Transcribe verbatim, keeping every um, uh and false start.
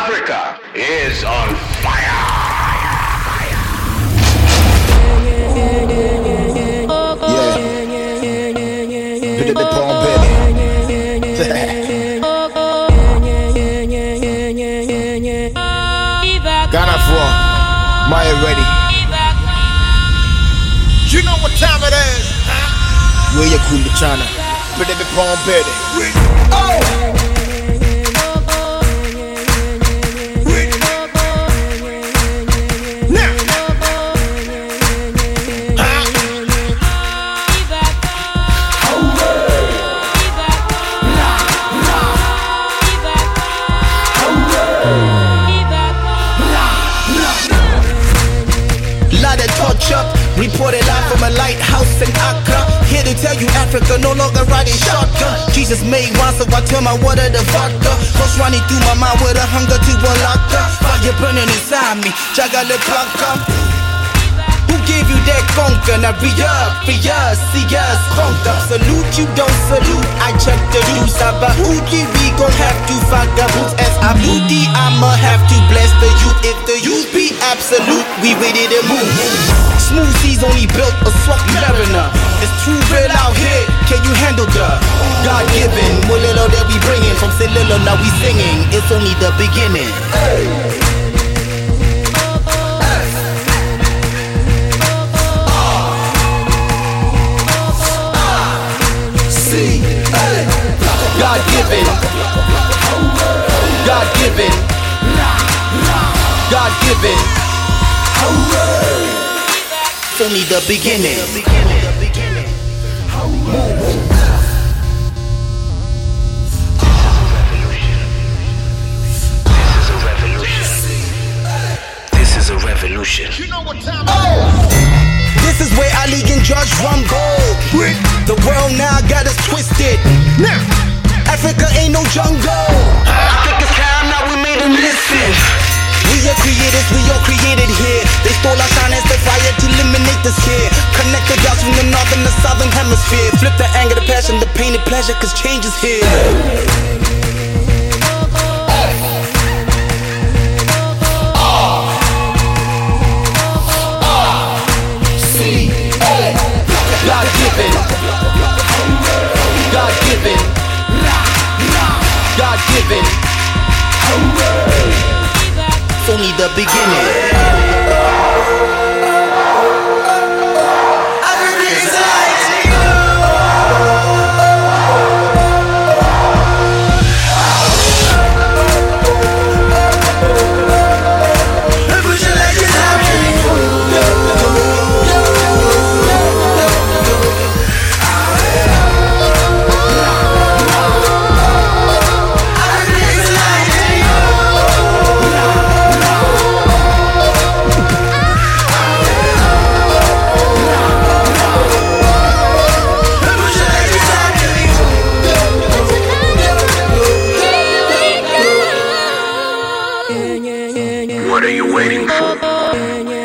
Africa is on fire. Bit of Palm Baby. Ghana for Maya ready. You know what time it is. Where you cool the China? Bit of Palm Baby. Oh. Up, reported live from a lighthouse in Accra. Here to tell you Africa no longer riding shotgun. Jesus made wine, so I turn my water to vodka. Thoughts running through my mind with a hunger to unlock her. Fire burning inside me, Jaga le Blanca. Who gave you that conquer? Now re-up, re-us, see us, conquer. Salute you, don't salute, I check the rules. Abaudi, we gon' have to fuck the boots. As Abudi, I'ma have to bless the youth. If the youth be absolute, we ready to move. Smooth seas only built a swap mariner. It's too real out here, can you handle the God-given? More little that we bringing, from say little now we singing. It's only the beginning. See, God-given, God-given, God-given. It's only the beginning. This is a revolution. Oh! This is where Ali and George run gold. The world now got us twisted. Africa ain't no jungle. Africa's time, now we made them listen. We are creators, we all created here. They stole our shine as the fire to eliminate the scare. Connect the dots from the north and the southern hemisphere. Flip the anger, the passion, the pain, the pleasure, cause change is here. God-given, God-given, God-given. It's only the beginning. What are you waiting for?